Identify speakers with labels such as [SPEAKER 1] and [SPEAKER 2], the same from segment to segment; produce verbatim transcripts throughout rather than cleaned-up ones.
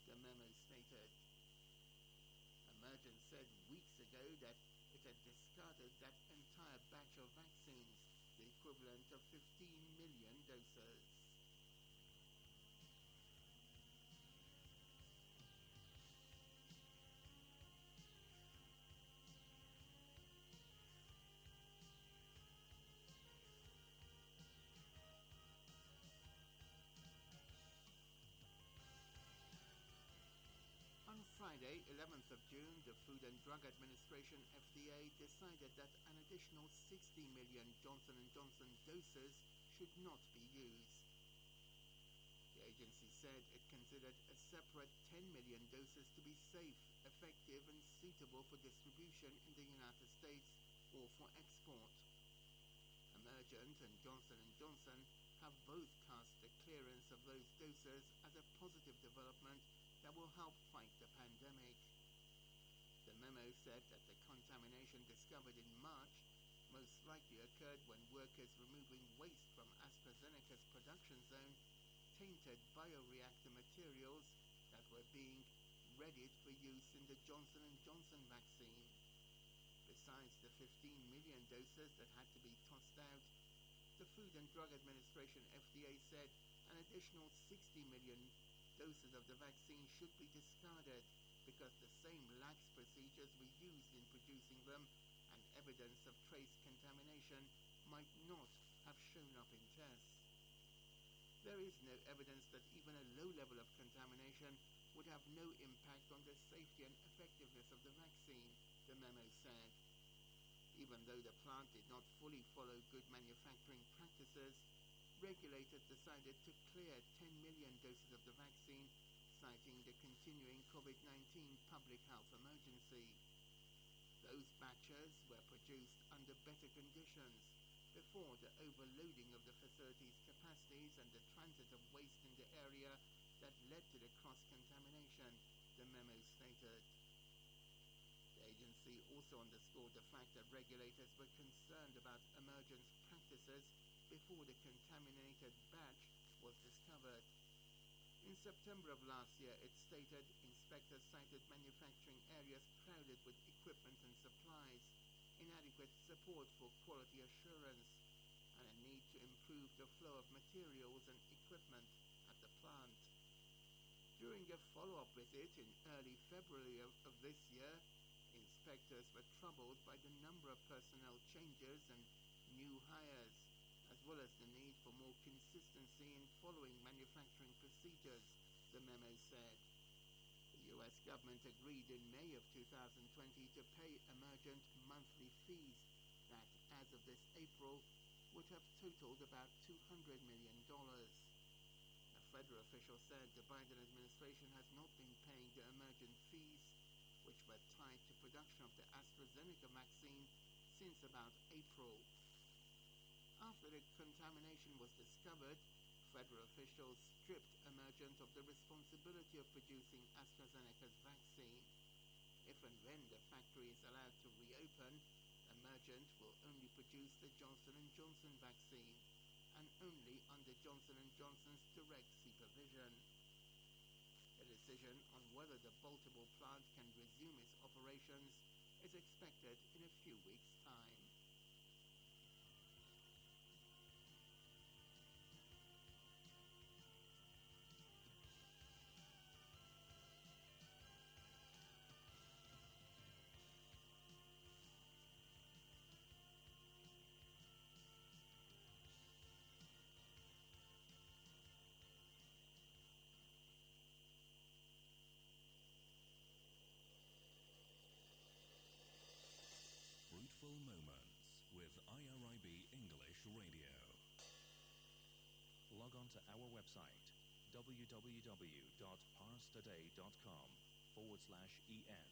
[SPEAKER 1] the memo stated. Emergent said weeks ago that it had discarded that entire batch of vaccines, the equivalent of fifteen million doses. On Friday, eleventh of June, the Food and Drug Administration, F D A, decided that an additional sixty million Johnson and Johnson doses should not be used. The agency said it considered a separate ten million doses to be safe, effective and suitable for distribution in the United States or for export. Emergent and Johnson and Johnson have both cast the clearance of those doses as a positive development that will help fight the pandemic. The memo said that the contamination discovered in March most likely occurred when workers removing waste from AstraZeneca's production zone tainted bioreactor materials that were being readied for use in the Johnson and Johnson vaccine. Besides the fifteen million doses that had to be tossed out, the Food and Drug Administration, F D A, said an additional sixty million doses of the vaccine should be discarded because the same lax procedures were used in producing them and evidence of trace contamination might not have shown up in tests. There is no evidence that even a low level of contamination would have no impact on the safety and effectiveness of the vaccine, the memo said. Even though the plant did not fully follow good manufacturing practices, regulators decided to clear ten million doses of the vaccine, citing the continuing COVID nineteen public health emergency. Those batches were produced under better conditions before the overloading of the facility's capacities and the transit of waste in the area that led to the cross-contamination, the memo stated. The agency also underscored the fact that regulators were concerned about Emergent's practices before the contaminated batch was discovered. In September of last year, it stated inspectors cited manufacturing areas crowded with equipment and supplies, inadequate support for quality assurance, and a need to improve the flow of materials and equipment at the plant. During a follow-up visit in early February of, of this year, inspectors were troubled by the number of personnel changes and new hires, as well as the need for more consistency in following manufacturing procedures, the memo said. The U S government agreed in May of two thousand twenty to pay Emergent monthly fees that, as of this April, would have totaled about two hundred million dollars. A federal official said the Biden administration has not been paying the Emergent fees, which were tied to production of the AstraZeneca vaccine, since about April. After the contamination was discovered, federal officials stripped Emergent of the responsibility of producing AstraZeneca's vaccine. If and when the factory is allowed to reopen, Emergent will only produce the Johnson and Johnson vaccine, and only under Johnson and Johnson's direct supervision. A decision on whether the Baltimore plant can resume its operations is expected in a few weeks' time.
[SPEAKER 2] Fruitful Moments with I R I B English Radio. Log on to our website www.parstoday.com forward slash en.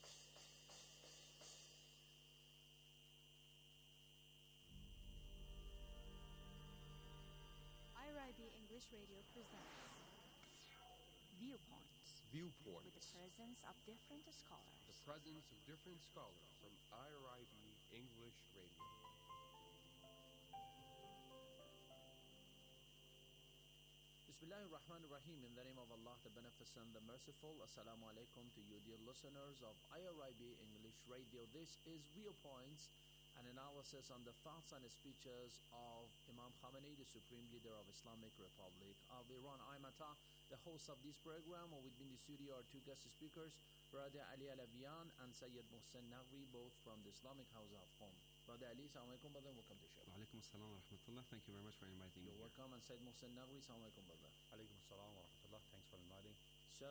[SPEAKER 3] I R I B English Radio presents Viewpoints.
[SPEAKER 4] Viewpoints.
[SPEAKER 3] With the presence of different scholars.
[SPEAKER 4] The presence of different scholars from I R I B English Radio. The
[SPEAKER 5] Bismillahir Rahmanir Rahim. In the name of Allah, the Beneficent, the Merciful. Assalamu alaikum to you, dear listeners of I R I B English Radio. This is Viewpoints, an analysis on the thoughts and speeches of Imam Khamenei, the Supreme Leader of Islamic Republic of Iran. I'm Ata, the host of this program. With me in the studio are two guest speakers, Brother Ali Alavian and Sayyid Mohsen Nagri, both from the Islamic House of Qom. Brother Ali, assalamu alaikum, brother. Welcome to the show.
[SPEAKER 6] Wa alaikum assalam wa rahmatullah. Thank you very much for inviting
[SPEAKER 5] You're
[SPEAKER 6] me. here.
[SPEAKER 5] welcome. And Sayyid Mohsen Nagri, assalamu alaikum, brother.
[SPEAKER 7] Alaikum assalam wa rahmatullah. Thanks for inviting.
[SPEAKER 5] So,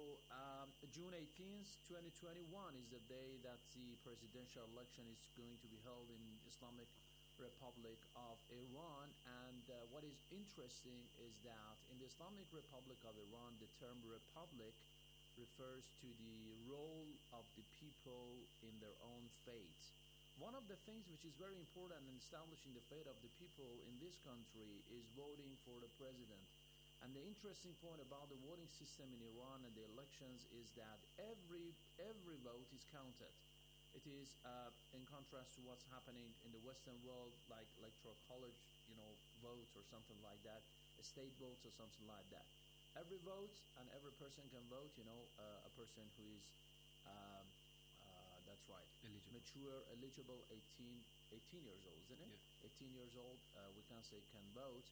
[SPEAKER 5] um, June eighteenth, twenty twenty-one is the day that the presidential election is going to be held in Islamic Republic of Iran. And uh, what is interesting is that in the Islamic Republic of Iran, the term republic refers to the role of the people in their own fate. One of the things which is very important in establishing the fate of the people in this country is voting for the president. And the interesting point about the voting system in Iran and the elections is that every every vote is counted. It is uh, in contrast to what's happening in the Western world, like electoral college, you know, votes or something like that, state votes or something like that. Every vote and every person can vote. You know, uh, a person who is um, uh, that's right,
[SPEAKER 6] Eligible.
[SPEAKER 5] mature, eligible, eighteen, eighteen years old, isn't it?
[SPEAKER 6] Yeah.
[SPEAKER 5] eighteen years old, uh, we can say can vote.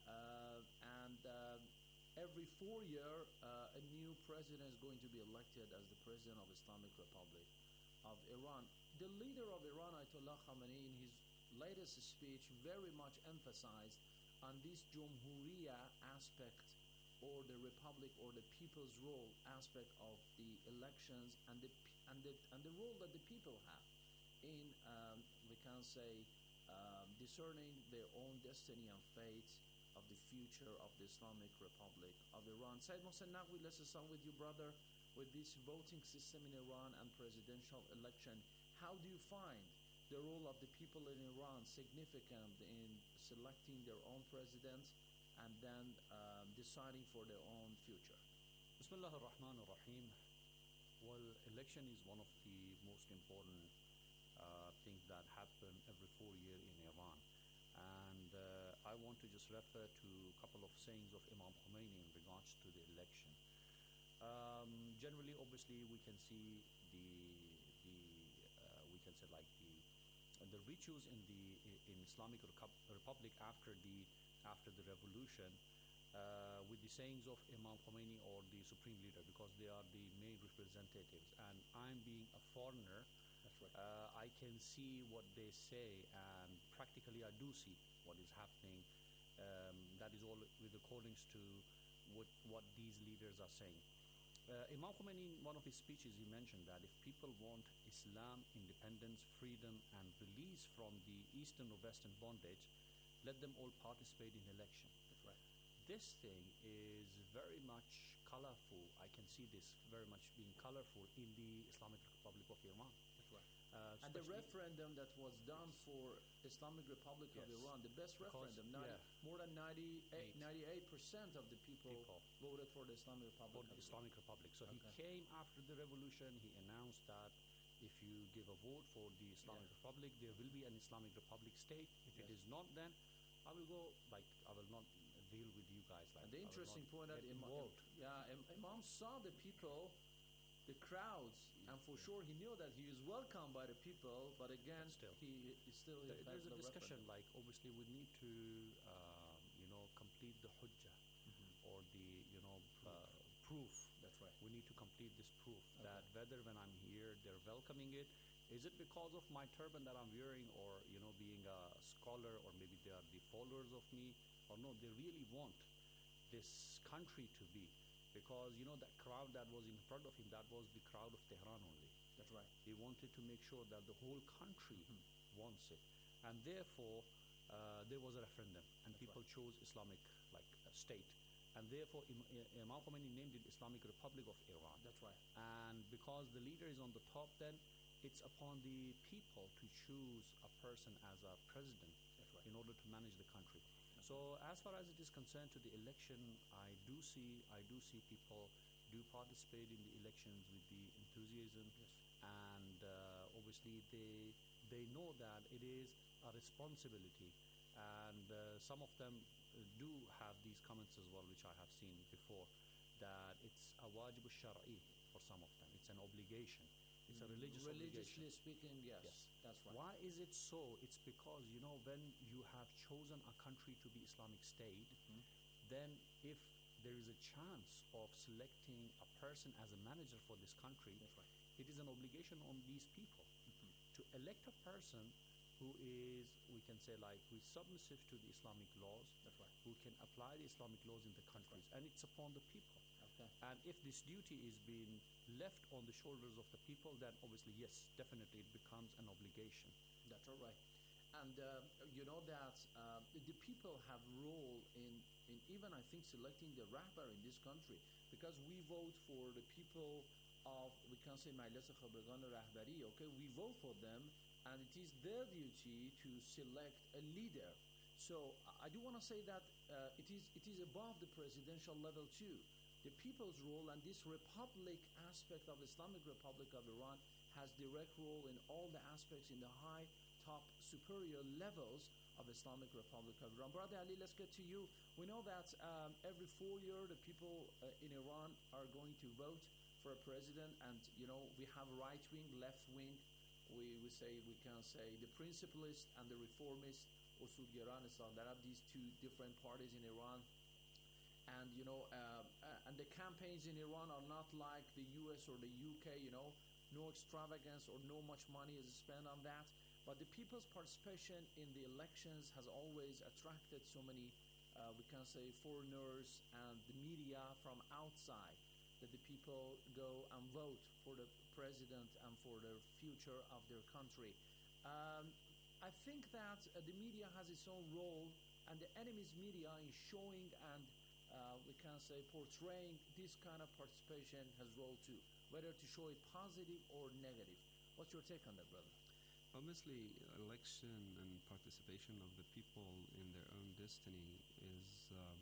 [SPEAKER 5] Uh, and uh, every four year, uh, a new president is going to be elected as the president of Islamic Republic of Iran. The leader of Iran, Ayatollah Khamenei, in his latest speech, very much emphasized on this Jumhuriya aspect, or the republic or the people's role aspect of the elections, and the and the and the role that the people have in um, we can say um, discerning their own destiny and fate of the future of the Islamic Republic of Iran. Sayyid Mohsen Nagri, let's start with you, brother, with this voting system in Iran and presidential election. How do you find the role of the people in Iran significant in selecting their own president and then um, deciding for their own future?
[SPEAKER 7] Bismillah ar-Rahman ar-Rahim. Well, election is one of the most important uh, things that happen every four years in Iran. And uh, I want to just refer to a couple of sayings of Imam Khomeini in regards to the election. Um, generally, obviously, we can see the the uh, we can say like the uh, the rituals in the in Islamic Republic after the after the revolution, uh, with the sayings of Imam Khomeini or the Supreme Leader, because they are the main representatives. And I'm being a foreigner,
[SPEAKER 5] That's right.
[SPEAKER 7] uh, I can see what they say, and practically I do see what is happening. Um, that is all with accordance to what what these leaders are saying. Uh, Imam Khomeini, in one of his speeches, he mentioned that if people want Islam, independence, freedom, and release from the Eastern or Western bondage, let them all participate in election.
[SPEAKER 5] That's right.
[SPEAKER 7] This thing is very much colorful. I can see this very much being colorful in the Islamic Republic of Iran.
[SPEAKER 5] That's right.
[SPEAKER 7] Uh,
[SPEAKER 5] And the
[SPEAKER 7] especially-
[SPEAKER 5] referendum that was done for Islamic Republic of
[SPEAKER 7] Yes.
[SPEAKER 5] Iran, the best
[SPEAKER 7] Because-
[SPEAKER 5] referendum, ninety,
[SPEAKER 7] yeah.
[SPEAKER 5] more than ninety-eight,
[SPEAKER 7] Eight.
[SPEAKER 5] ninety-eight percent of the people,
[SPEAKER 7] People.
[SPEAKER 5] voted for the Islamic
[SPEAKER 7] for
[SPEAKER 5] Republic
[SPEAKER 7] the
[SPEAKER 5] of Iran.
[SPEAKER 7] Islamic Republic. So he
[SPEAKER 5] Okay.
[SPEAKER 7] came after the revolution. He announced that if you give a vote for the Islamic
[SPEAKER 5] Yeah.
[SPEAKER 7] Republic, there will be an Islamic Republic state. If
[SPEAKER 5] Yes.
[SPEAKER 7] it is not, then I will go, like, I will not deal with you guys. Like,
[SPEAKER 5] And the
[SPEAKER 7] I will
[SPEAKER 5] interesting
[SPEAKER 7] not
[SPEAKER 5] point that
[SPEAKER 7] get
[SPEAKER 5] Imam,
[SPEAKER 7] involved.
[SPEAKER 5] yeah, Im- Imam saw the people, the crowds, and for sure he knew that he was welcomed by the people, but again,
[SPEAKER 7] But still.
[SPEAKER 5] he, he still
[SPEAKER 7] There-
[SPEAKER 5] had
[SPEAKER 7] there's a
[SPEAKER 5] the
[SPEAKER 7] discussion,
[SPEAKER 5] referendum.
[SPEAKER 7] like, obviously we need to, um, you know, complete the hujjah,
[SPEAKER 5] Mhm.
[SPEAKER 7] or the, you know, uh, proof.
[SPEAKER 5] That's right.
[SPEAKER 7] We need to complete this proof
[SPEAKER 5] Okay.
[SPEAKER 7] that whether when I'm here they're welcoming it, is it because of my turban that I'm wearing, or, you know, being a scholar, or maybe they are the followers of me, or no, they really want this country to be, because, you know, that crowd that was in front of him, that was the crowd of Tehran only.
[SPEAKER 5] That's right.
[SPEAKER 7] He wanted to make sure that the whole country
[SPEAKER 5] Mhm.
[SPEAKER 7] wants it, and therefore uh, there was a referendum, and
[SPEAKER 5] That's
[SPEAKER 7] people chose Islamic, like, uh, state, and therefore Im- uh, Imam Khomeini named it Islamic Republic of Iran.
[SPEAKER 5] That's right.
[SPEAKER 7] And because the leader is on the top, then it's upon the people to choose a person as a president
[SPEAKER 5] That's right.
[SPEAKER 7] in order to manage the country. So as far as it is concerned to the election, I do see I do see people do participate in the elections with the enthusiasm,
[SPEAKER 5] Yes.
[SPEAKER 7] and uh, obviously they they know that it is a responsibility, and uh, some of them uh, do have these comments as well, which I have seen before, that it's a wajib al-shar'i for some of them. It's an obligation. It's a religious
[SPEAKER 5] Religiously
[SPEAKER 7] obligation.
[SPEAKER 5] speaking, yes,
[SPEAKER 7] Yes.
[SPEAKER 5] that's right.
[SPEAKER 7] Why is it so? It's because, you know, when you have chosen a country to be Islamic State,
[SPEAKER 5] Mhm.
[SPEAKER 7] then if there is a chance of selecting a person as a manager for this country,
[SPEAKER 5] That's right.
[SPEAKER 7] it is an obligation on these people to elect a person who is, we can say, like, who is submissive to the Islamic laws,
[SPEAKER 5] That's right.
[SPEAKER 7] who can apply the Islamic laws in the countries, and it's upon the people.
[SPEAKER 5] Okay.
[SPEAKER 7] And if this duty is being left on the shoulders of the people, then obviously, yes, definitely it becomes an obligation.
[SPEAKER 5] That's all right. And uh, you know that uh, the people have role in, in even, I think, selecting the rahbar in this country, because we vote for the people of, we can say, Majlis Khabrigan Rahbari, okay? We vote for them, and it is their duty to select a leader. So I I do want to say that uh, it is it is above the presidential level too. The people's role and this republic aspect of Islamic Republic of Iran has direct role in all the aspects in the high, top, superior levels of Islamic Republic of Iran. Brother Ali, let's get to you. We know that um, every four years the people uh, in Iran are going to vote for a president, and you know we have right wing, left wing. We we say we can say the principalist and the reformist, Usulgeran Islam. There are these two different parties in Iran. And you know, uh, uh, and the campaigns in Iran are not like the U S or the U K. You know, no extravagance or no much money is spent on that. But the people's participation in the elections has always attracted so many, uh, we can say, foreigners and the media from outside. That the people go and vote for the president and for the future of their country. Um, I think that uh, the media has its own role, and the enemy's media is showing and Uh, we can say portraying this kind of participation has role too, whether to show it positive or negative. What's your take on that, brother?
[SPEAKER 6] Obviously, election and participation of the people in their own destiny is uh,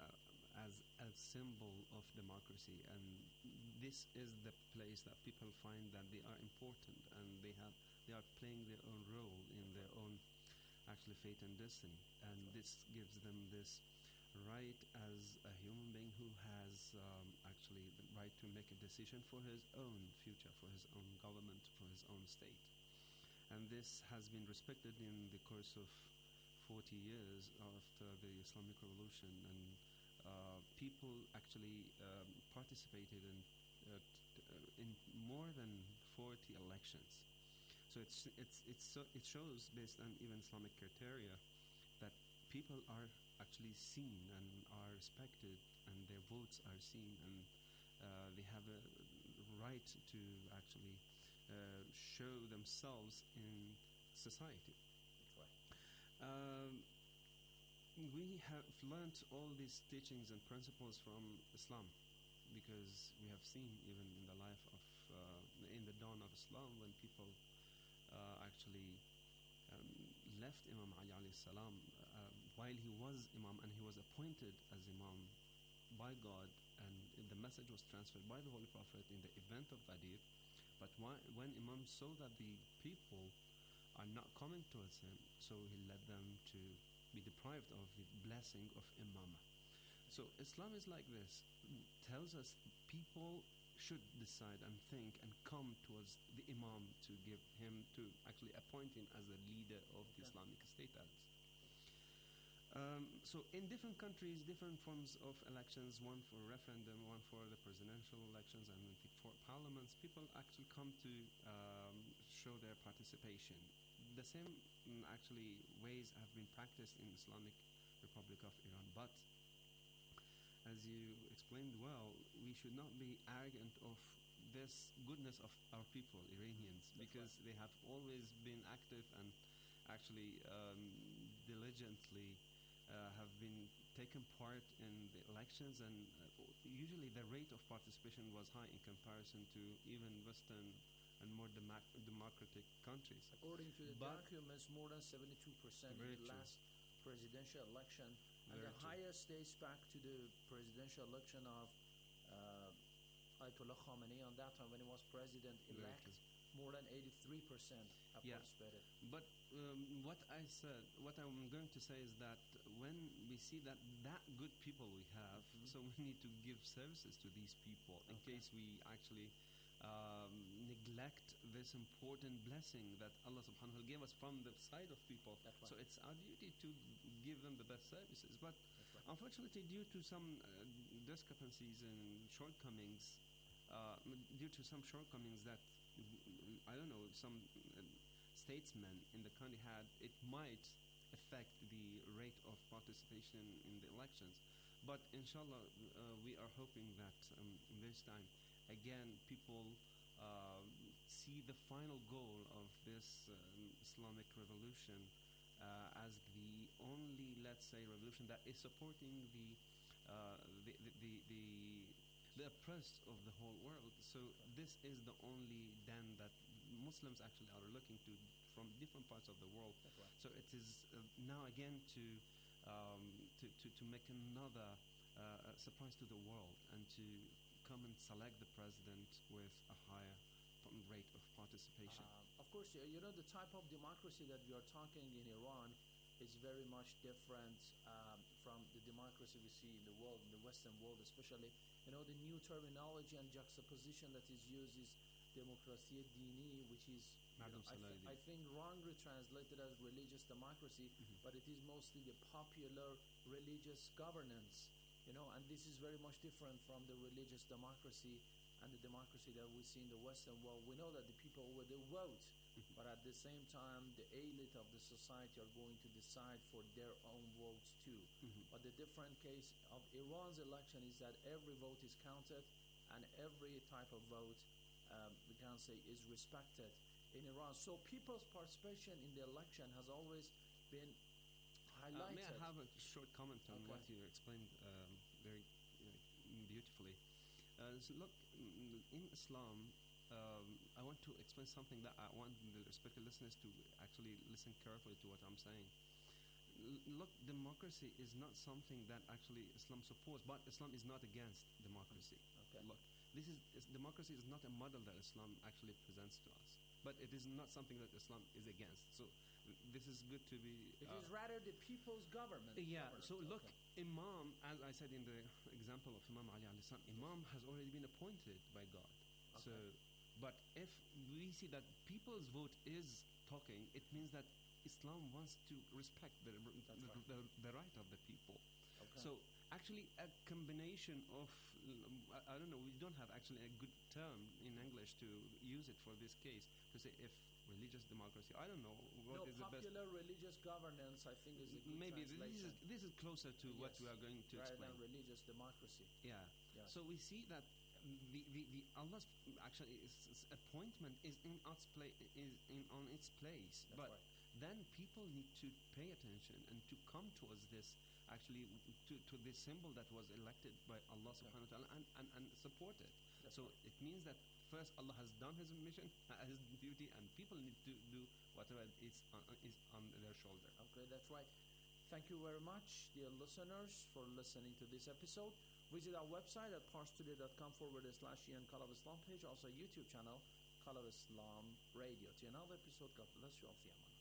[SPEAKER 6] uh, as a symbol of democracy, and this is the place that people find that they are important and they have they are playing their own role in their own actually fate and destiny, and this gives them this right as a human being who has um, actually the right to make a decision for his own future, for his own government, for his own state. And this has been respected in the course of forty years after the Islamic Revolution, and uh, people actually um, participated in, uh, t- uh, in more than forty elections. So it's, it's, it's so it shows, based on even Islamic criteria, that people are actually seen and are respected, and their votes are seen, and uh, they have a right to actually uh, show themselves in society.
[SPEAKER 5] That's right.
[SPEAKER 6] Um, we have learnt all these teachings and principles from Islam, because we have seen even in the life of, uh, in the dawn of Islam, when people uh, actually um, left Imam Ali alayhi salam uh, while he was Imam, and he was appointed as Imam by God, and the message was transferred by the Holy Prophet in the event of Ghadir. But why, when Imam saw that the people are not coming towards him, so he led them to be deprived of the blessing of Imamah. So Islam is like this, tells us people should decide and think and come towards the Imam to give him, to actually appoint him as the leader of the
[SPEAKER 5] Okay.
[SPEAKER 6] Islamic State. As. Um, so in different countries, different forms of elections, one for referendum, one for the presidential elections, and the for parliaments, people actually come to um, show their participation. The same mm, actually ways have been practiced in Islamic Republic of Iran, but as you explained well, we should not be arrogant of this goodness of our people, Iranians,
[SPEAKER 5] That's
[SPEAKER 6] because
[SPEAKER 5] right.
[SPEAKER 6] they have always been active and actually um, diligently uh, have been taken part in the elections, and uh, usually the rate of participation was high in comparison to even Western and more democ- democratic countries.
[SPEAKER 5] According to the
[SPEAKER 6] But-
[SPEAKER 5] documents, more than seventy-two percent in
[SPEAKER 6] Very
[SPEAKER 5] the
[SPEAKER 6] true.
[SPEAKER 5] last presidential election, and
[SPEAKER 6] Very
[SPEAKER 5] the
[SPEAKER 6] true.
[SPEAKER 5] highest dates back to the presidential election of uh, Ayatollah Khamenei on that time when he was
[SPEAKER 6] Very
[SPEAKER 5] president-elect.
[SPEAKER 6] true.
[SPEAKER 5] more than eighty-three percent have
[SPEAKER 6] Yeah.
[SPEAKER 5] participated.
[SPEAKER 6] But um, what I said, what I'm going to say is that when we see that that good people we have,
[SPEAKER 5] Mhm.
[SPEAKER 6] so we need to give services to these people in
[SPEAKER 5] Okay.
[SPEAKER 6] case we actually um, neglect this important blessing that Allah subhanahu wa ta'ala gave us from the side of people.
[SPEAKER 5] That's right.
[SPEAKER 6] So it's our duty to give them the best services. But
[SPEAKER 5] That's right.
[SPEAKER 6] unfortunately, due to some uh, discrepancies and shortcomings, uh, m- due to some shortcomings that mm, I don't know, some uh, statesmen in the country had, it might affect the rate of participation in the elections. But inshallah, uh, we are hoping that um, in this time, again, people um, see the final goal of this um, Islamic revolution uh, as the only, let's say, revolution that is supporting the uh, the, the, the, the the oppressed of the whole world. So this is the only den that Muslims actually are looking to from different parts of the world.
[SPEAKER 5] That's right.
[SPEAKER 6] So it is uh, now again to, um, to to to make another uh, surprise to the world and to come and select the president with a higher p- rate of participation.
[SPEAKER 5] Uh, of course, uh, you know, the type of democracy that we are talking in Iran is very much different um, from the democracy we see in the world, in the Western world especially. You know, the new terminology and juxtaposition that is used is democracy dini, which is, you know,
[SPEAKER 6] Madam
[SPEAKER 5] I, th-
[SPEAKER 6] Saladin.
[SPEAKER 5] I think wrongly translated as religious democracy,
[SPEAKER 6] Mhm.
[SPEAKER 5] but it is mostly the popular religious governance. You know, and this is very much different from the religious democracy and the democracy that we see in the Western world. We know that the people will they vote,
[SPEAKER 6] Mhm.
[SPEAKER 5] but at the same time, the elite of the society are going to decide for their own votes too.
[SPEAKER 6] Mhm.
[SPEAKER 5] But the different case of Iran's election is that every vote is counted, and every type of vote, um, we can say, is respected in Iran. So people's participation in the election has always been
[SPEAKER 6] Uh,
[SPEAKER 5] highlighted.
[SPEAKER 6] may I have a short comment on
[SPEAKER 5] Okay.
[SPEAKER 6] what you explained um, very uh, beautifully? Uh, so look, mm, in Islam, um, I want to explain something that I want the respected listeners to actually listen carefully to what I'm saying. L- look, democracy is not something that actually Islam supports, but Islam is not against democracy.
[SPEAKER 5] Okay.
[SPEAKER 6] Look, this is, is democracy is not a model that Islam actually presents to us, but it is not something that Islam is against. So uh, this is good to be.
[SPEAKER 5] It
[SPEAKER 6] uh,
[SPEAKER 5] is rather the people's government.
[SPEAKER 6] yeah,
[SPEAKER 5] governance.
[SPEAKER 6] so look,
[SPEAKER 5] Okay.
[SPEAKER 6] Imam, as I said in the example of Imam Ali alayhi salam, Imam has already been appointed by God. So,
[SPEAKER 5] Okay.
[SPEAKER 6] but if we see that people's vote is talking, it means that Islam wants to respect the, the,
[SPEAKER 5] right.
[SPEAKER 6] the, the right of the people.
[SPEAKER 5] Okay.
[SPEAKER 6] So actually a combination of, um, I, I don't know, we don't have actually a good term in English to use it for this case, to say if religious democracy, I don't know what
[SPEAKER 5] no,
[SPEAKER 6] is the best.
[SPEAKER 5] popular religious governance, I think, is a good
[SPEAKER 6] Maybe this
[SPEAKER 5] translation.
[SPEAKER 6] is this is closer to what
[SPEAKER 5] Yes,
[SPEAKER 6] we are going to
[SPEAKER 5] rather
[SPEAKER 6] explain.
[SPEAKER 5] than religious democracy.
[SPEAKER 6] Yeah.
[SPEAKER 5] Yeah.
[SPEAKER 6] So we see that the, the, the Allah's actually is, is appointment is in its place is in on its place,
[SPEAKER 5] That's
[SPEAKER 6] but
[SPEAKER 5] right.
[SPEAKER 6] then people need to pay attention and to come towards this actually to, to this symbol that was elected by Allah subhanahu wa ta'ala and, and, and support it.
[SPEAKER 5] That's
[SPEAKER 6] So
[SPEAKER 5] right.
[SPEAKER 6] it means that first Allah has done his mission, his duty, and people need to do whatever is on, is on their shoulder.
[SPEAKER 5] Okay, that's right. Thank you very much, dear listeners, for listening to this episode. Visit our website at parstoday.com forward slash Ian Call of Islam page, also YouTube channel, Call of Islam Radio. To another episode, God bless you all. Fi aman.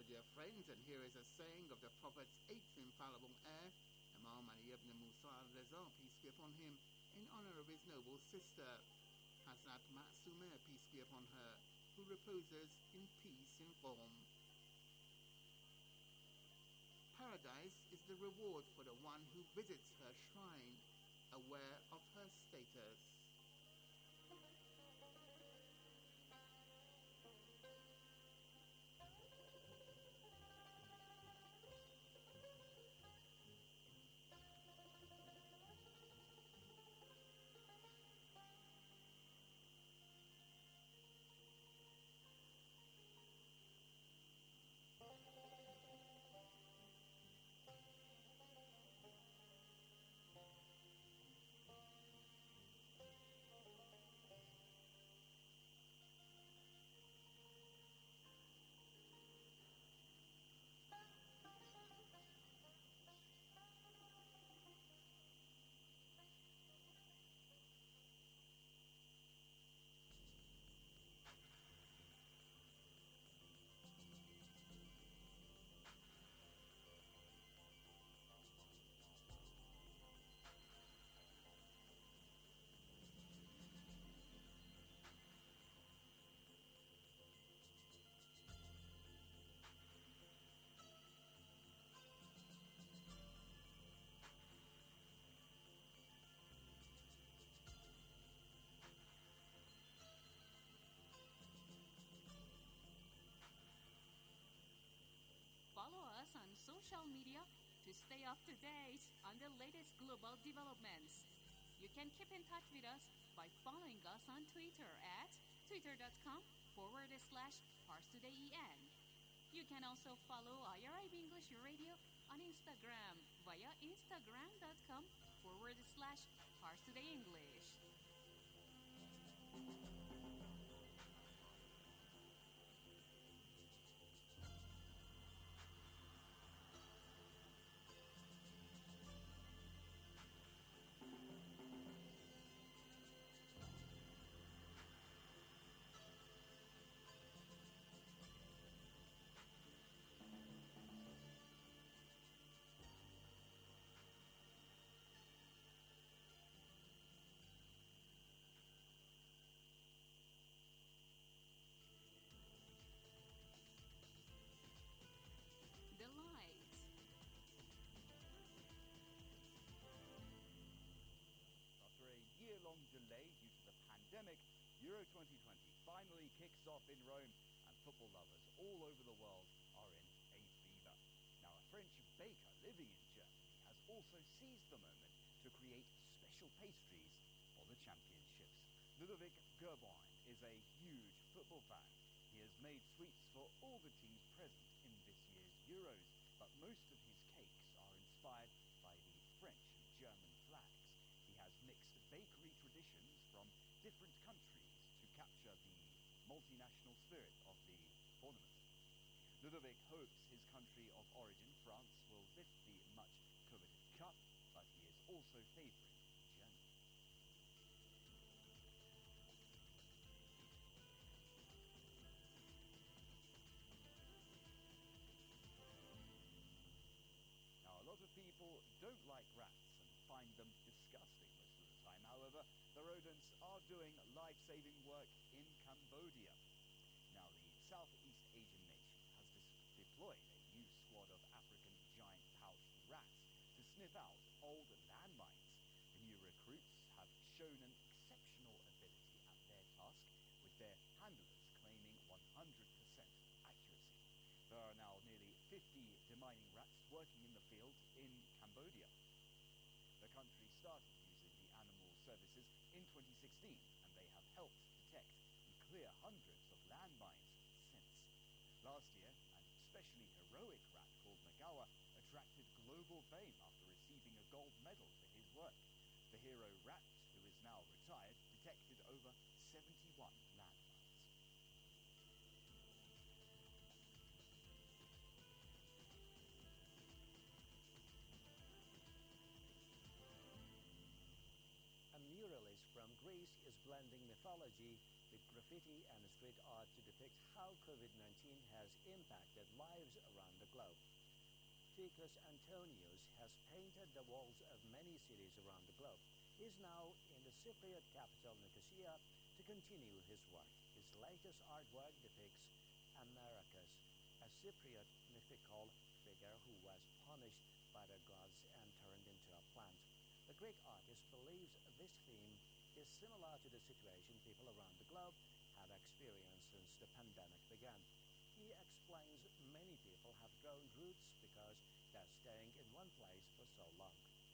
[SPEAKER 1] dear friends, and here is a saying of the Prophet's eighth infallible heir, Imam Ali ibn Musa al-Reza, peace be upon him, in honor of his noble sister, Hazrat Ma'sumah, peace be upon her, who reposes in peace in Qom. Paradise is the reward for the one who visits her shrine, aware of her status.
[SPEAKER 8] Follow us on social media to stay up to date on the latest global developments. You can keep in touch with us by following us on Twitter at twitter.com forward slash ParsTodayEN. You can also follow I R I B English Radio on Instagram via instagram.com forward slash ParsTodayEnglish. The light.
[SPEAKER 9] After a year-long delay due to the pandemic, Euro twenty twenty finally kicks off in Rome, and football lovers all over the world are in a fever. Now, a French baker living in Germany has also seized the moment to create special pastries for the championships. Ludovic Gerboin is a huge football fan. He has made sweets for all the teams present in this year's Euros, but most of his cakes are inspired by the French and German flags. He has mixed bakery traditions from different countries to capture the multinational spirit of the tournament. Ludovic hopes his country of origin, France, will lift the much-coveted cup, but he is also favouring Germany. Now, a lot of people don't like rats and find them disgusting most of the time. However, the rodents are doing life-saving work in Cambodia. Now, the Southeast Asian nation has dis- deployed a new squad of African giant pouched rats to sniff out old landmines. The new recruits have shown an exceptional ability at their task, with their handlers claiming one hundred percent accuracy. There are now nearly fifty demining rats working in the field in Cambodia. The country started using the animal services in twenty sixteen, and they have helped detect and clear hundreds of landmines since. Last year, an especially heroic rat called Nagawa attracted global fame after receiving a gold medal for his work. The hero rat, who is now retired, detected over seventy-one landmines.
[SPEAKER 10] A muralist from Greece is blending mythology with graffiti and street art to depict how COVID nineteen has impacted lives lives around the globe. Ficus Antonius has painted the walls of many cities around the globe. He is now in the Cypriot capital Nicosia to continue his work. His latest artwork depicts Americus, a Cypriot mythical figure who was punished by the gods and turned into a plant. The Greek artist believes this theme is similar to the situation people around the globe have experienced since the pandemic began. He explains many people have grown roots because they're staying in one place for so long.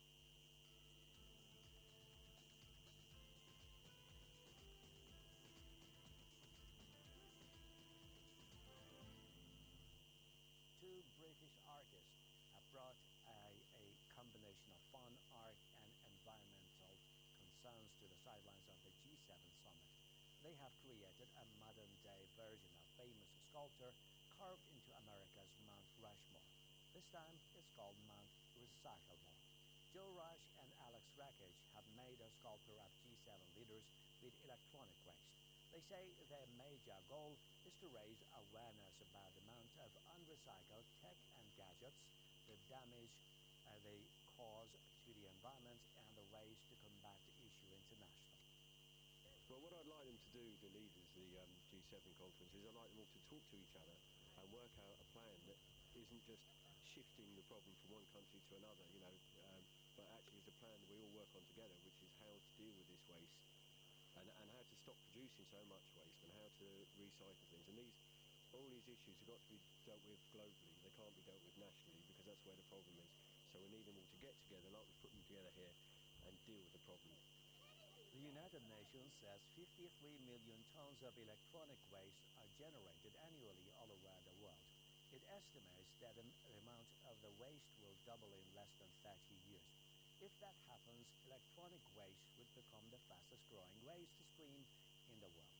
[SPEAKER 10] Two British artists have brought a, a combination of fun, art, and environmental concerns to the sidelines of the G seven summit. They have created a modern-day version of famous sculpture carved into America's Mount Rushmore. This time, it's called Mount Recyclemore. Joe Rush and Alex Rakic have made a sculpture of G seven leaders with electronic waste. They say their major goal is to raise awareness about the amount of unrecycled tech and gadgets, the damage uh, they cause to the environment, and the ways to combat the issue internationally.
[SPEAKER 11] Well, what I'd like them to do, the leaders, the um, G seven conference, is I'd like them all to talk to each other and work out a plan that isn't just shifting the problem from one country to another, you know, um, but actually is a plan that we all work on together, which is how to deal with this waste and, and how to stop producing so much waste and how to recycle things. And these, all these issues have got to be dealt with globally. They can't be dealt with nationally because that's where the problem is. So we need them all to get together, like we've put them together here, and deal with the problem.
[SPEAKER 10] The United Nations says fifty-three million tons of electronic waste are generated annually all over the world. It estimates that the amount of the waste will double in less than thirty years. If that happens, electronic waste would become the fastest growing waste stream in the world.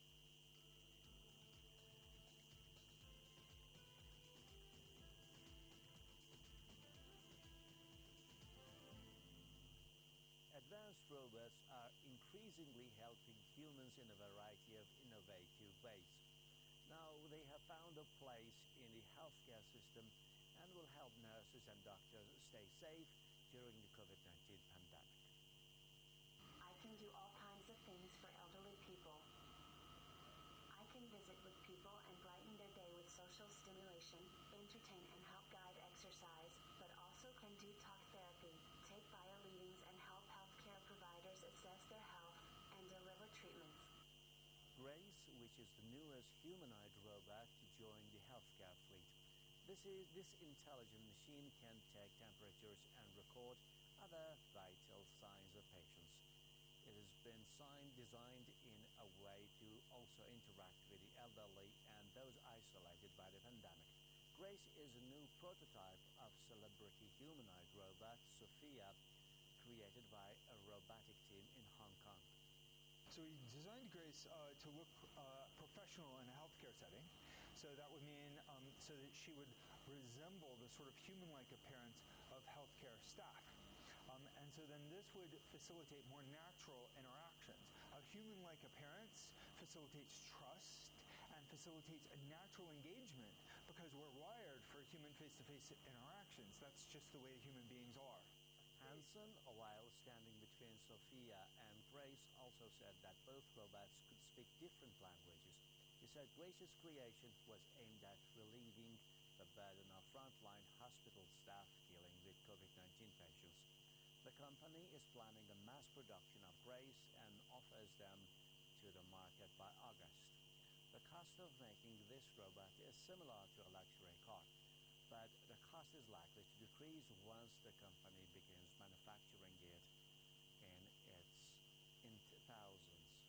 [SPEAKER 10] Advanced robots are increasingly helping humans in a variety of innovative ways. Now they have found a place in the healthcare system and will help nurses and doctors stay safe during the COVID nineteen pandemic.
[SPEAKER 12] I can do all kinds of things for elderly people. I can visit with people and brighten their day with social stimulation, entertain and help guide exercise, but also can do talk therapy, take bio readings and help healthcare providers assess their health and deliver treatments.
[SPEAKER 10] Grace, which is the newest humanoid robot to join the healthcare fleet. This, is, this intelligent machine can take temperatures and record other vital signs of patients. It has been signed, designed in a way to also interact with the elderly and those isolated by the pandemic. Grace is a new prototype of celebrity humanoid robot, Sophia, created by a robotic team in Hong Kong.
[SPEAKER 13] So we designed Grace uh, to look uh, professional in a healthcare setting. So that would mean um, so that she would resemble the sort of human-like appearance of healthcare staff. Um, and so then this would facilitate more natural interactions. A human-like appearance facilitates trust and facilitates a natural engagement because we're wired for human face-to-face interactions. That's just the way human beings are.
[SPEAKER 10] Hansen, while standing between Sophia and Grace, also said that both robots could speak different languages. He said Grace's creation was aimed at relieving the burden of frontline hospital staff dealing with COVID nineteen patients. The company is planning a mass production of Grace and offers them to the market by August. The cost of making this robot is similar to a luxury car, but the cost is likely to decrease once the company begins manufacturing it in its in thousands.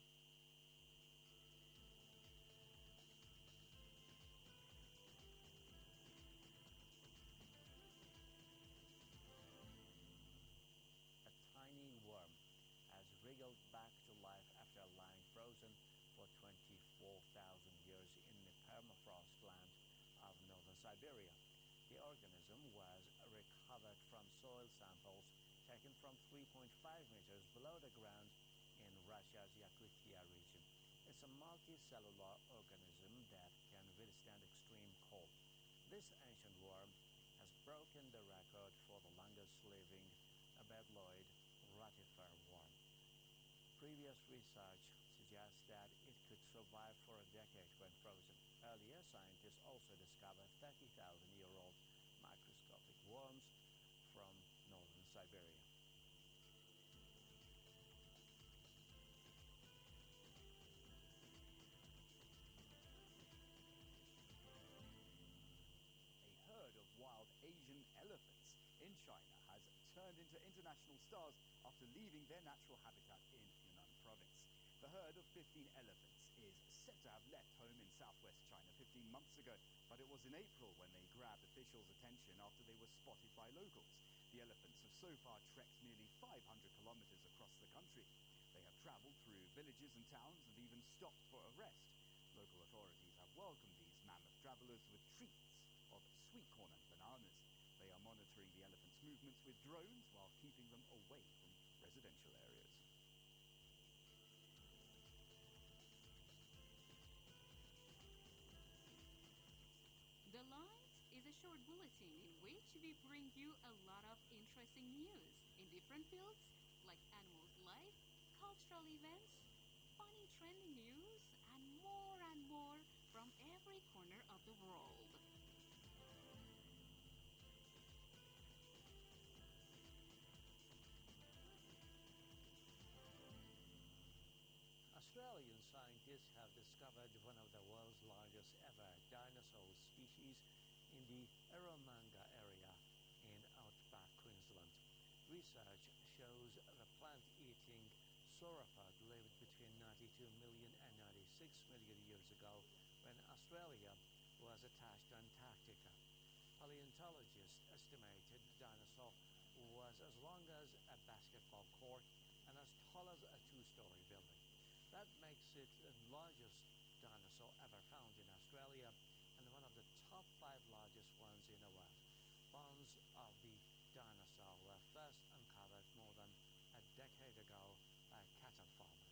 [SPEAKER 10] A tiny worm has wriggled back to life after lying frozen for twenty-four thousand years in the permafrost land of northern Siberia. The organism was recovered from soil samples taken from three point five meters below the ground in Russia's Yakutia region. It's a multicellular organism that can withstand extreme cold. This ancient worm has broken the record for the longest living abetloid rotifer worm. Previous research suggests that it could survive for a decade when frozen. Earlier, scientists also discovered thirty thousand year old microscopic worms from northern Siberia.
[SPEAKER 9] A herd of wild Asian elephants in China has turned into international stars after leaving their natural habitat in Yunnan province. The herd of fifteen elephants is said to have left home in southwest China fifteen months ago, but it was in April when they grabbed officials' attention after they were spotted by locals. The elephants have so far trekked nearly five hundred kilometers across the country. They have traveled through villages and towns and even stopped for a rest. Local authorities have welcomed these mammoth travelers with treats of sweet corn and bananas. They are monitoring the elephants' movements with drones while keeping them away from residential areas.
[SPEAKER 8] The Light is a short bulletin in which we bring you a lot of interesting news in different fields like animals' life, cultural events, funny trending news, and more and more from every corner of the world.
[SPEAKER 10] Australian scientists have discovered one of the world's largest ever dinosaur species in the Eromanga area in outback Queensland. Research shows the plant-eating sauropod lived between ninety-two million and ninety-six million years ago when Australia was attached to Antarctica. Paleontologists estimated the dinosaur was as long as a basketball court and as tall as a two-story building. That makes it the largest dinosaur ever found in Australia and one of the top five largest ones in the world. Bones of the dinosaur were first uncovered more than a decade ago by cattle farmers.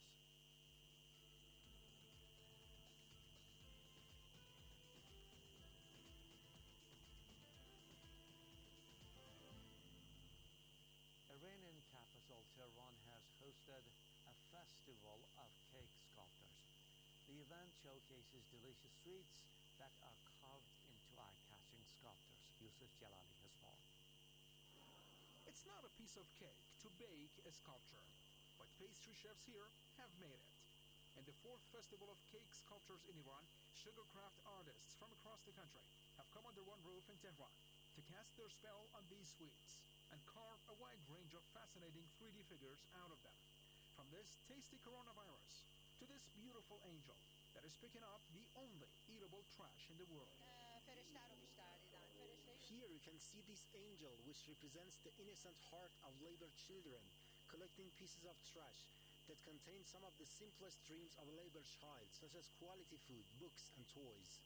[SPEAKER 10] Iranian capital Tehran has hosted a festival of cake sculptors. The event showcases delicious sweets that are carved into eye-catching sculptures. Yusuf Jalali has more.
[SPEAKER 14] It's not a piece of cake to bake a sculpture, but pastry chefs here have made it. In the fourth Festival of Cake Sculptures in Iran, sugarcraft artists from across the country have come under one roof in Tehran to cast their spell on these sweets and carve a wide range of fascinating three D figures out of them. From this tasty coronavirus to this beautiful angel that is picking up the only eatable trash in the world.
[SPEAKER 15] Here you can see this angel which represents the innocent heart of labor children collecting pieces of trash that contain some of the simplest dreams of a labor child, such as quality food, books and toys.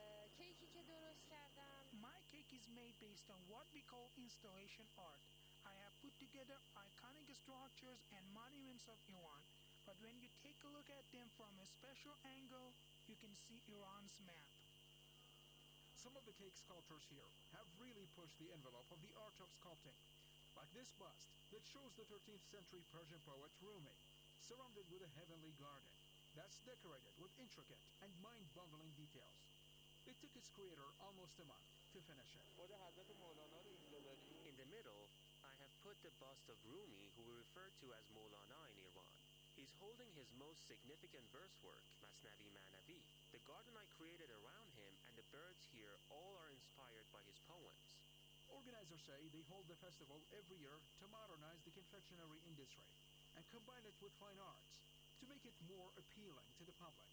[SPEAKER 16] My cake is made based on what we call installation art. I have put together iconic structures and monuments of Iran, but when you take a look at them from a special angle, you can see Iran's map.
[SPEAKER 14] Some of the cake sculptures here have really pushed the envelope of the art of sculpting, like this bust that shows the thirteenth century Persian poet Rumi, surrounded with a heavenly garden that's decorated with intricate and mind-boggling details. It took its creator almost a month to finish it.
[SPEAKER 17] In the middle, I have put the bust of Rumi, who we refer to as Maulana in Iran. He's holding his most significant verse work, Masnavi Manavi. The garden I created around him and the birds here all are inspired by his poems.
[SPEAKER 14] Organizers say they hold the festival every year to modernize the confectionery industry and combine it with fine arts to make it more appealing to the public.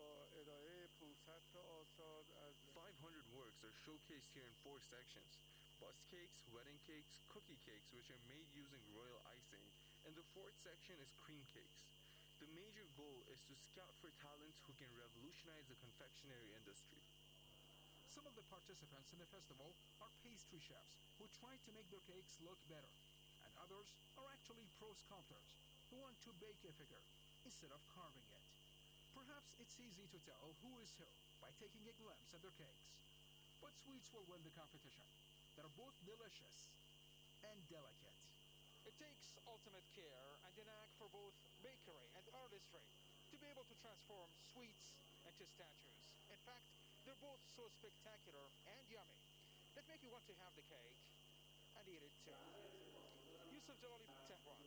[SPEAKER 18] five hundred works are showcased here in four sections: bust cakes, wedding cakes, cookie cakes, which are made using royal icing, and the fourth section is cream cakes. The major goal is to scout for talents who can revolutionize the confectionery industry.
[SPEAKER 14] Some of the participants in the festival are pastry chefs who try to make their cakes look better, and others are actually pro sculptors who want to bake a figure instead of carving it. Perhaps it's easy to tell who is who by taking a glimpse at their cakes. What sweets will win the competition? They're both delicious and delicate.
[SPEAKER 19] It takes ultimate care and an knack for both bakery and artistry to be able to transform sweets into statues. In fact, they're both so spectacular and yummy that make you want to have the cake and eat it too. Yusuf Jalali, Tehran.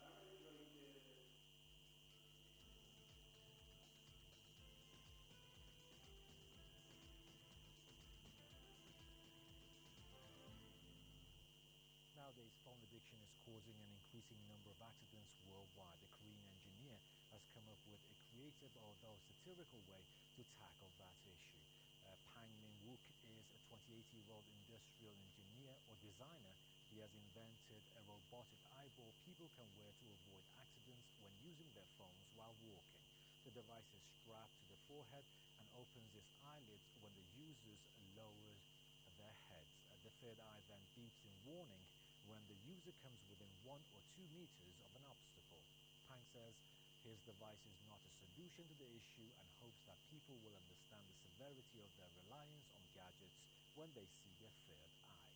[SPEAKER 20] Nowadays, phone addiction is causing an increasing number of accidents worldwide. A Korean engineer has come up with a creative, although satirical way to tackle that issue. Uh, Pang Min-wook is a twenty-eight-year-old industrial engineer or designer. He has invented a robotic eyeball people can wear to avoid accidents when using their phones while walking. The device is strapped to the forehead and opens its eyelids when the users lower their heads. Uh, the third eye then beeps in warning when the user comes within one or two meters of an obstacle. Pang says his device is not a solution to the issue and hopes that people will understand the severity of their reliance on gadgets when they see their third eye.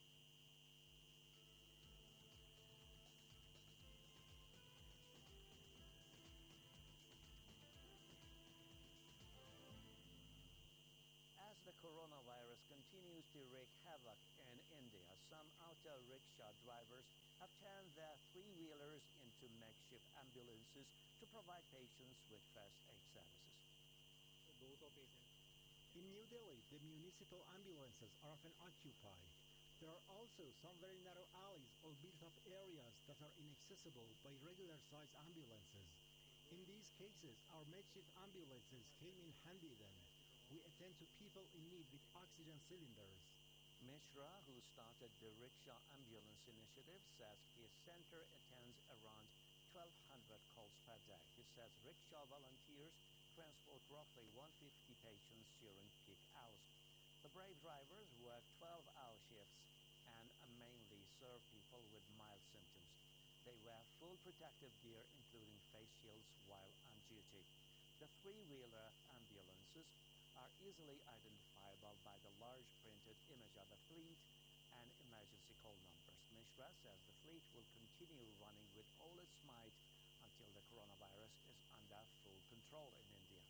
[SPEAKER 10] As the coronavirus continues to wreak havoc in India, some auto rickshaw drivers have turned their three-wheelers into makeshift ambulances to provide patients with first aid services.
[SPEAKER 15] In New Delhi, the municipal ambulances are often occupied. There are also some very narrow alleys or built-up areas that are inaccessible by regular-sized ambulances. In these cases, our makeshift ambulances came in handy then. We attend to people in need with oxygen cylinders.
[SPEAKER 10] Mishra, who started the Rickshaw Ambulance Initiative, says his center attends around twelve hundred calls per day. He says rickshaw volunteers transport roughly one hundred fifty patients during peak hours. The brave drivers work twelve-hour shifts and mainly serve people with mild symptoms. They wear full protective gear, including face shields, while on duty. The three-wheeler ambulances are easily identifiable by the large printed image of the fleet and emergency call numbers. Mishra says the fleet will continue running with all its might until the coronavirus is under full control in India.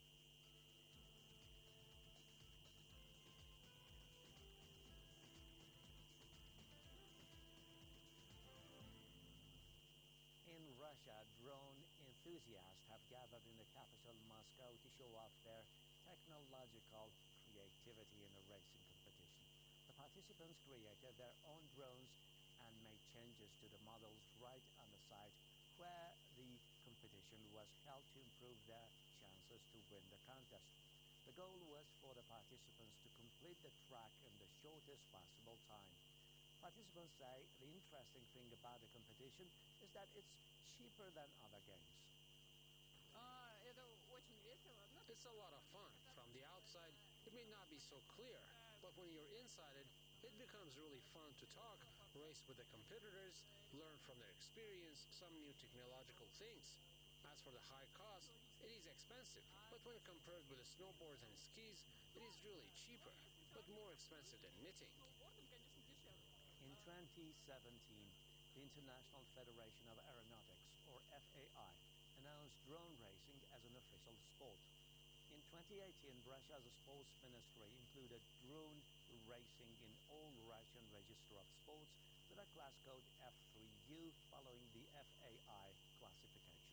[SPEAKER 10] In Russia, drone enthusiasts have gathered in the capital, Moscow, to show off their technological creativity in a racing competition. The participants created their own drones and made changes to the models right on the site where the competition was held to improve their chances to win the contest. The goal was for the participants to complete the track in the shortest possible time. Participants say the interesting thing about the competition is that it's cheaper than other games.
[SPEAKER 4] It's a lot of fun. From the outside, it may not be so clear, but when you're inside it, it becomes really fun to talk, race with the competitors, learn from their experience some new technological things. As for the high cost, it is expensive, but when compared with the snowboards and skis, it is really cheaper, but more expensive than knitting.
[SPEAKER 10] In twenty seventeen, the International Federation of Aeronautics, or F A I, announced drone racing as an official sport. In twenty eighteen, Russia's sports ministry included drone racing in all Russian register of sports with a class code F three U following the F A I classification.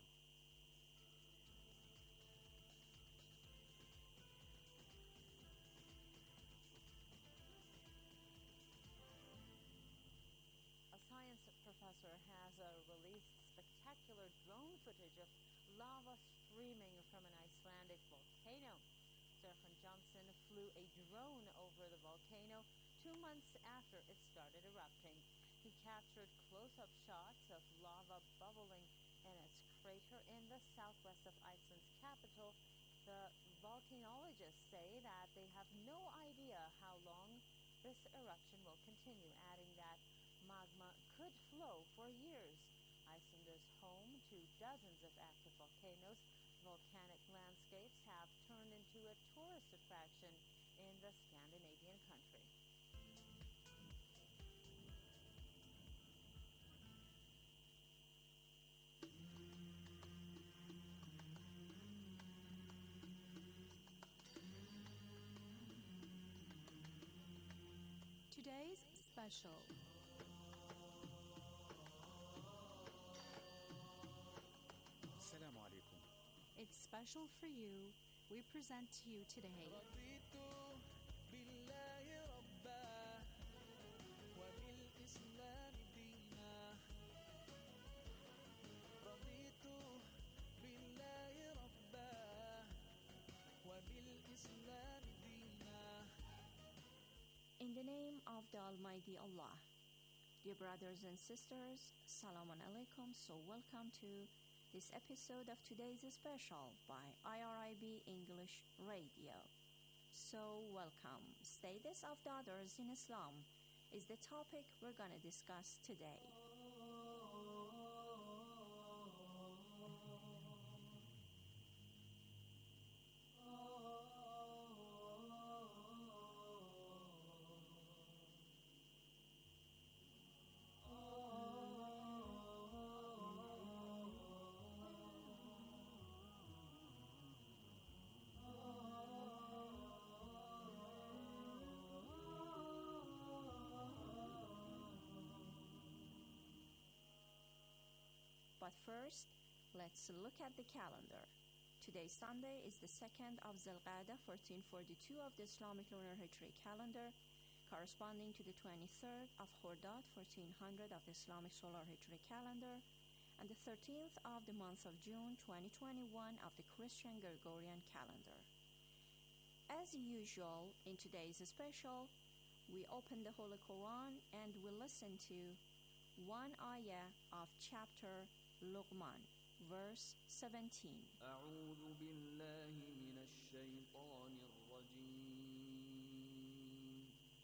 [SPEAKER 3] A science professor has uh, released spectacular drone footage of lava streaming from an Icelandic volcano. Stefan Johnson flew a drone over the volcano two months after it started erupting. He captured close-up shots of lava bubbling in its crater in the southwest of Iceland's capital. The volcanologists say that they have no idea how long this eruption will continue, adding that magma could flow for years. Iceland is home to dozens of active volcanoes. Volcanic landscapes have turned into a tourist attraction in the Scandinavian country.
[SPEAKER 8] special.
[SPEAKER 15] Assalamu alaikum.
[SPEAKER 8] It's special for you. We present to you today
[SPEAKER 21] In the name of the Almighty Allah. Dear brothers and sisters, Salamun Alaikum. So welcome to this episode of today's special by I R I B English Radio. So welcome. Status of daughters in Islam is the topic we're going to discuss today. But first, let's look at the calendar. Today, Sunday, is the second of Zulqa'dah, fourteen forty-two of the Islamic lunar Hijri calendar, corresponding to the twenty-third of Khordad, fourteen hundred of the Islamic solar Hijri calendar, and the thirteenth of the month of June, twenty twenty-one of the Christian Gregorian calendar. As usual, in today's special, we open the Holy Quran and we listen to one ayah of chapter Luqman, verse seventeen.
[SPEAKER 22] أعوذ بالله من الشيطان الرجيم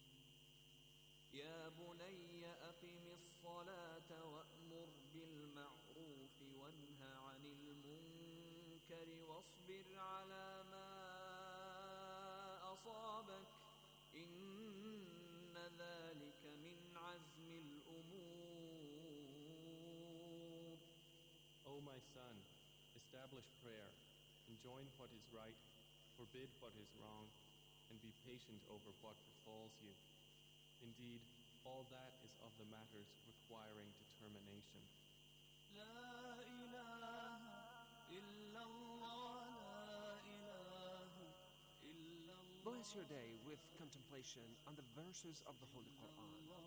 [SPEAKER 22] يا بني أقم الصلاة وأمر بالمعروف وانه عن المنكر واصبر على ما أصابك إن ذلك من عزم الأمور.
[SPEAKER 23] O my son, establish prayer, enjoin what is right, forbid what is wrong, and be patient over what befalls you. Indeed, all that is of the matters requiring determination.
[SPEAKER 22] لا إله إلا الله لا إله إلا الله.
[SPEAKER 24] Bless your day with contemplation on the verses of the Holy Quran.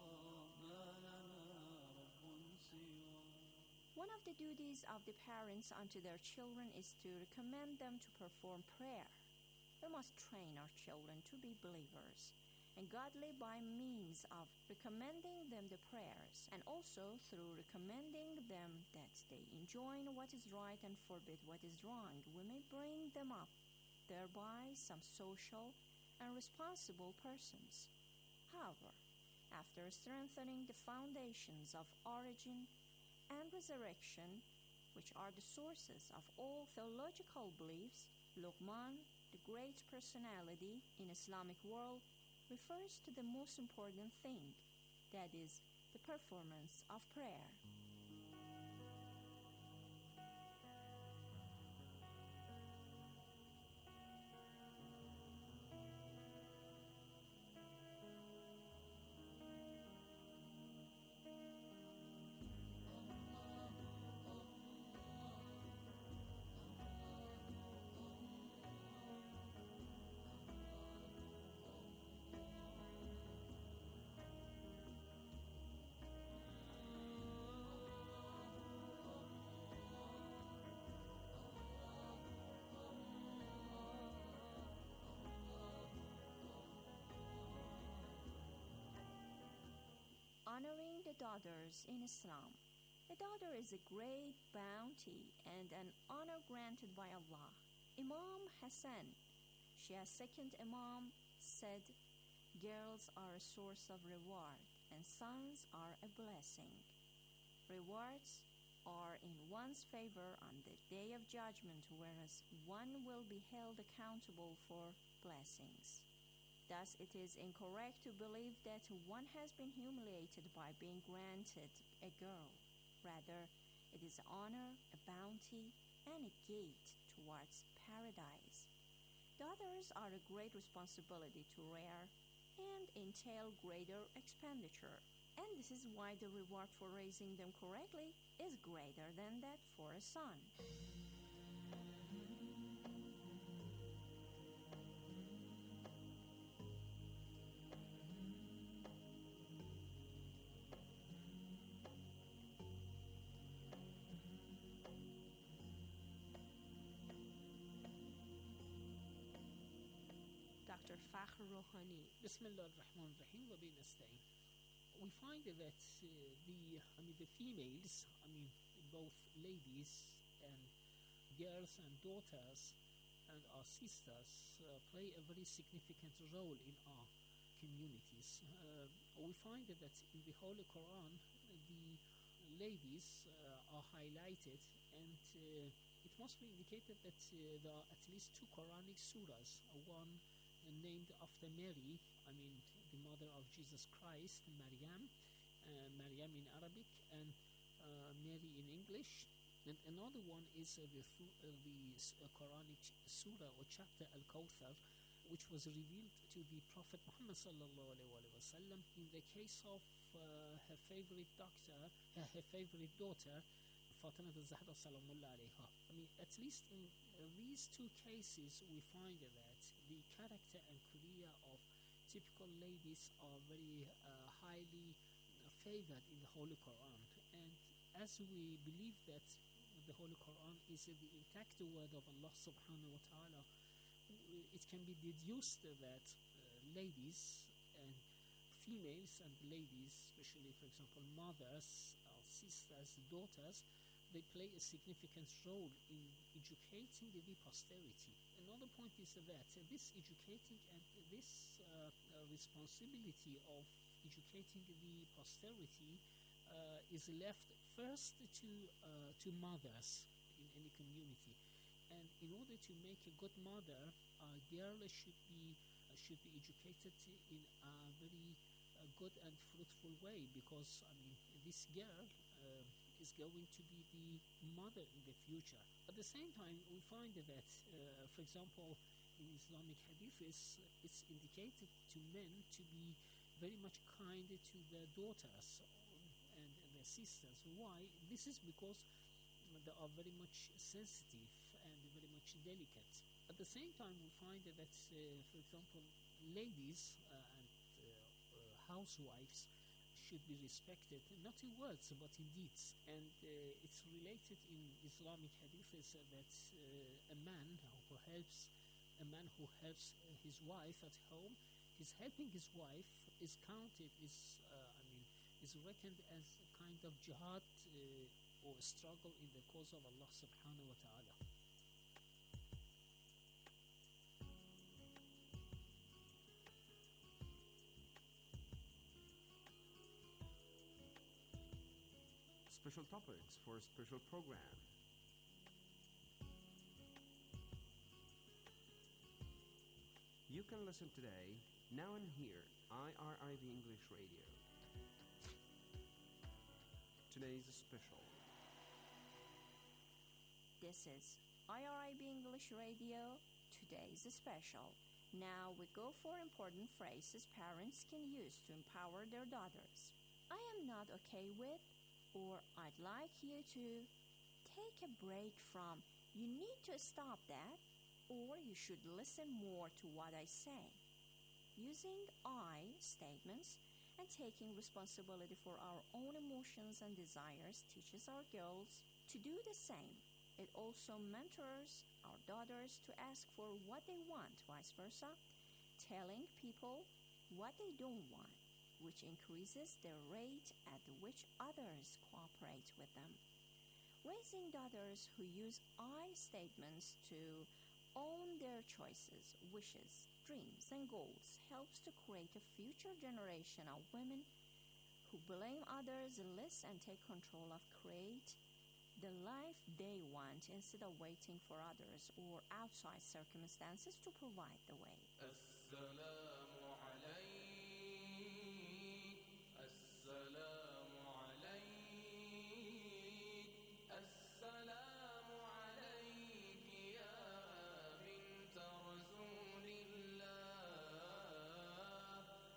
[SPEAKER 21] One of the duties of the parents unto their children is to recommend them to perform prayer. We must train our children to be believers and godly by means of recommending them the prayers, and also through recommending them that they enjoin what is right and forbid what is wrong. We may bring them up thereby some social and responsible persons. However, after strengthening the foundations of origin and resurrection, which are the sources of all theological beliefs, Luqman, the great personality in Islamic world, refers to the most important thing, that is, the performance of prayer. Honoring the daughters in Islam. The daughter is a great bounty and an honor granted by Allah. Imam Hassan, Shia's second Imam, said, "Girls are a source of reward, and sons are a blessing. Rewards are in one's favor on the day of judgment, whereas one will be held accountable for blessings. Thus, it is incorrect to believe that one has been humiliated by being granted a girl. Rather, it is honor, a bounty, and a gate towards paradise. Daughters are a great responsibility to rear, and entail greater expenditure. And this is why the reward for raising them correctly is greater than that for a son. Doctor Fakhr Rouhani.
[SPEAKER 2] Bismillah ar-Rahman ar-Rahim wa bi nasta'in. We find that uh, the I mean the females, I mean both ladies and girls and daughters and our sisters uh, play a very significant role in our communities. Uh, we find that in the Holy Quran, the ladies uh, are highlighted, and uh, it must be indicated that uh, there are at least two Quranic surahs, uh, one uh, named after Mary, I mean the mother of Jesus Christ, Maryam, uh, Maryam in Arabic, and uh, Mary in English. And another one is uh, the, uh, the uh, Quranic surah or chapter Al-Kawthar, which was revealed to the Prophet Muhammad sallallahu alaihi wasallam in the case of uh, her favorite doctor, uh, her favorite daughter, Fatima al-Zahra salamullah alayha. I mean, at least in uh, these two cases, we find that the character and career of typical ladies are very uh, highly uh, favored in the Holy Quran. And as we believe that the Holy Quran is uh, the intact word of Allah subhanahu wa ta'ala, it can be deduced that uh, ladies and females and ladies, especially for example mothers, uh, sisters, daughters, they play a significant role in educating the posterity. Another point is that uh, this educating and this uh, uh, responsibility of educating the posterity uh, is left first to uh, to mothers in any community. And in order to make a good mother, a girl should be uh, should be educated in a very uh, good and fruitful way, because I mean this girl uh, is going to be the mother in the future. At the same time, we find that, uh, for example, in Islamic hadiths, it's indicated to men to be very much kind to their daughters and their sisters. Why? This is because they are very much sensitive and very much delicate. At the same time, we find that, uh, for example, ladies uh, and uh, uh, housewives should be respected, not in words but in deeds. And uh, it's related in Islamic hadiths uh, that uh, a man who helps a man who helps uh, his wife at home, his helping his wife is counted, is uh, I mean, is reckoned as a kind of jihad uh, or struggle in the cause of Allah subhanahu wa ta'ala.
[SPEAKER 24] Special topics for a special program. You can listen today, now and here, I R I B English Radio. Today's special.
[SPEAKER 21] This is I R I B English Radio. Today's special. Now we go for important phrases parents can use to empower their daughters. I am not okay with, or I'd like you to. Take a break from, you need to stop that, or you should listen more to what I say. Using I statements and taking responsibility for our own emotions and desires teaches our girls to do the same. It also mentors our daughters to ask for what they want, vice versa, telling people what they don't want, which increases the rate at which others cooperate with them. Raising daughters who use I statements to own their choices, wishes, dreams, and goals helps to create a future generation of women who blame others less and take control of create the life they want instead of waiting for others or outside circumstances to provide the way.
[SPEAKER 22] Assalamu alayk, assalamu alayk, assalamu alayk ya bint Rasulillah,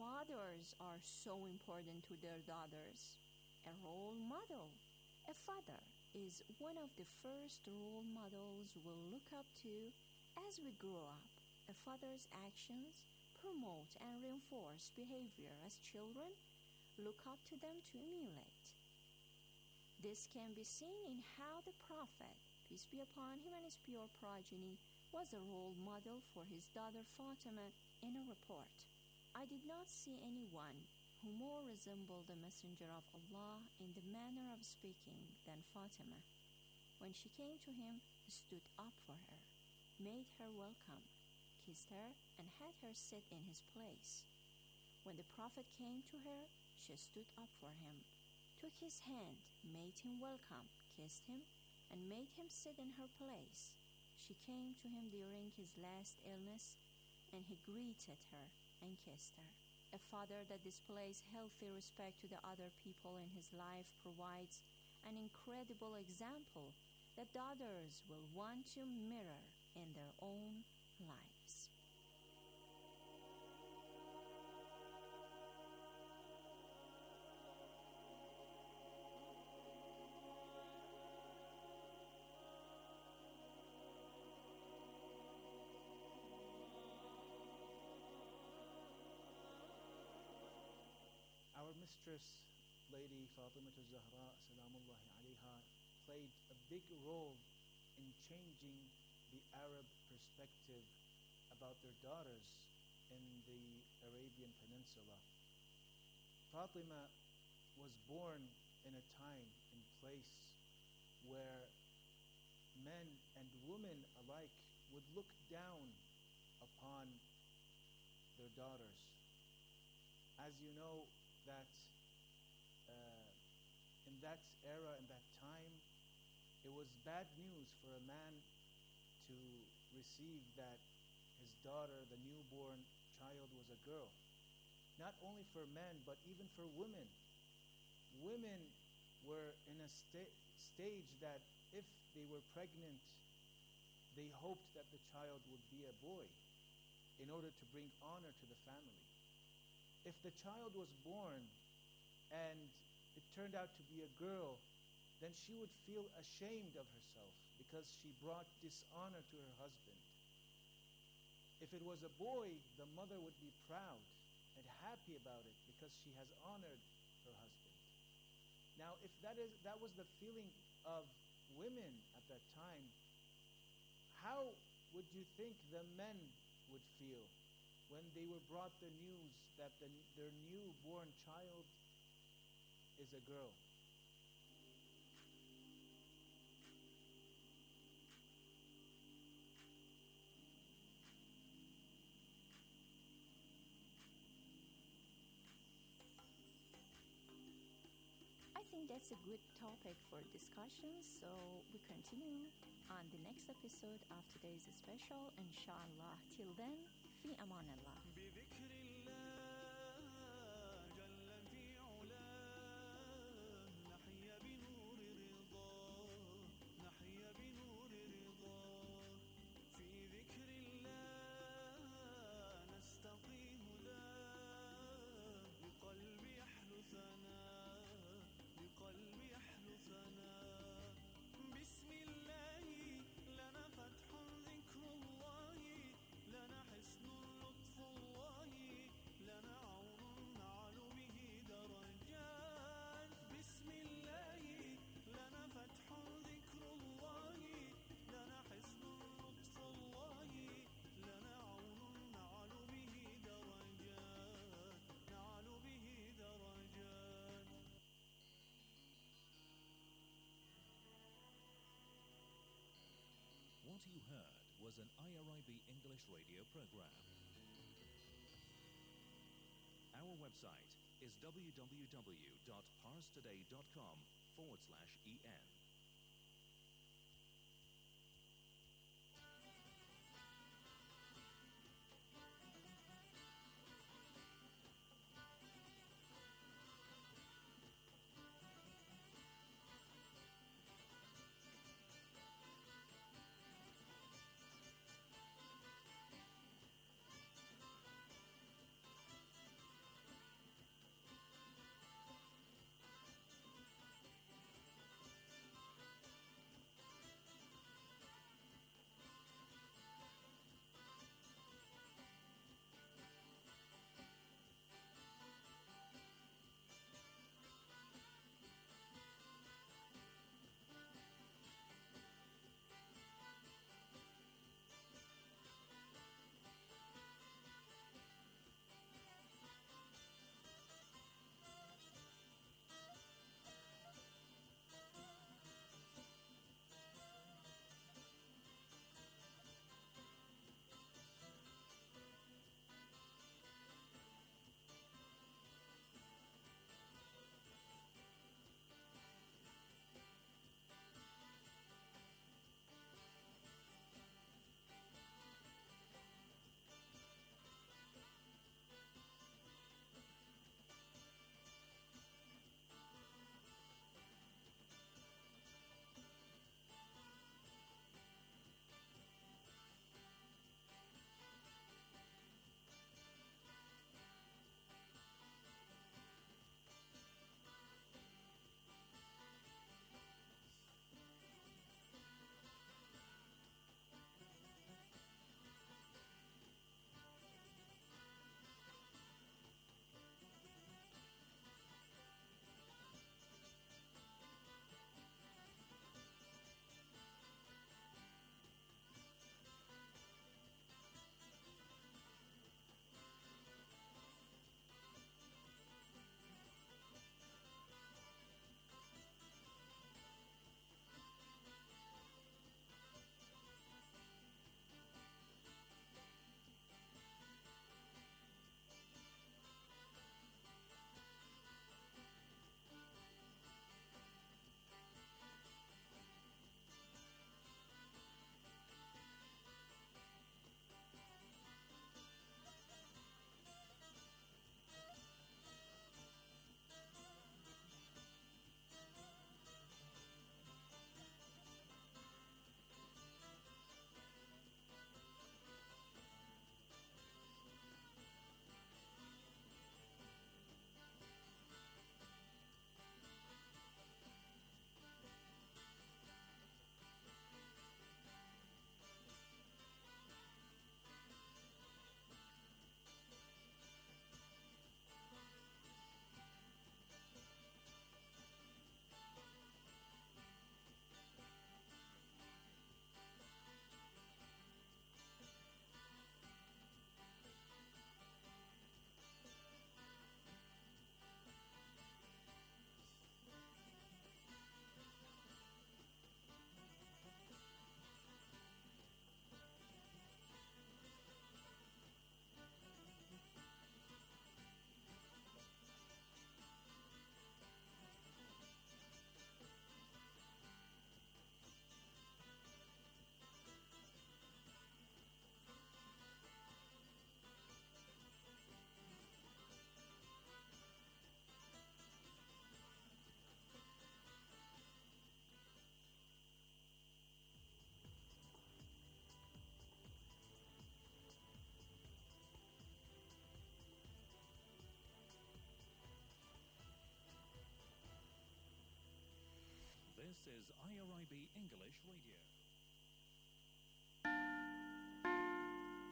[SPEAKER 21] fathers are so important to their daughters. A role model. A father is one of the first role models we'll look up to as we grow up. A father's actions promote and reinforce behavior as children look up to them to emulate. This can be seen in how the Prophet, peace be upon him and his pure progeny, was a role model for his daughter Fatima in a report. I did not see anyone who more resembled the Messenger of Allah in the manner of speaking than Fatima. When she came to him, he stood up for her, made her welcome, kissed her, and had her sit in his place. When the Prophet came to her, she stood up for him, took his hand, made him welcome, kissed him, and made him sit in her place. She came to him during his last illness, and he greeted her and kissed her. A father that displays healthy respect to the other people in his life provides an incredible example that daughters will want to mirror in their own lives.
[SPEAKER 1] Our mistress, Lady Fatima al-Zahra, salamullahi alayha, played a big role in changing the Arab perspective about their daughters in the Arabian Peninsula. Fatima was born in a time and place where men and women alike would look down upon their daughters. As you know, that uh, in that era, in that time, it was bad news for a man to receive that his daughter, the newborn child, was a girl. Not only for men, but even for women. Women were in a sta- stage that if they were pregnant, they hoped that the child would be a boy in order to bring honor to the family. If the child was born and it turned out to be a girl, then she would feel ashamed of herself because she brought dishonor to her husband. If it was a boy, the mother would be proud and happy about it because she has honored her husband. Now, if that is that was the feeling of women at that time, how would you think the men would feel when they were brought the news that the, their newborn child is a girl?
[SPEAKER 21] I think that's a good topic for discussion, so we continue on the next episode of today's special, inshallah. Till then, fi aman Allah.
[SPEAKER 5] بذكر الله جل في علاه نحيا بنور رضاه نحيا بنور رضاه في ذكر الله نستقي هداه بقلب يحلو ثناه بقلب يحلو ثناه بسم الله لنا فتح ذكر الله لنا حسن لطف الله لنا عون نعلو به درجات بسم الله لنا فتح ذكر الله لنا حسن لطف الله لنا عون نعلو به درجات نعلو به درجات.
[SPEAKER 6] What you heard was an I R I B English radio program. Our website is www.parstoday.com forward slash en. This is I R I B English Radio.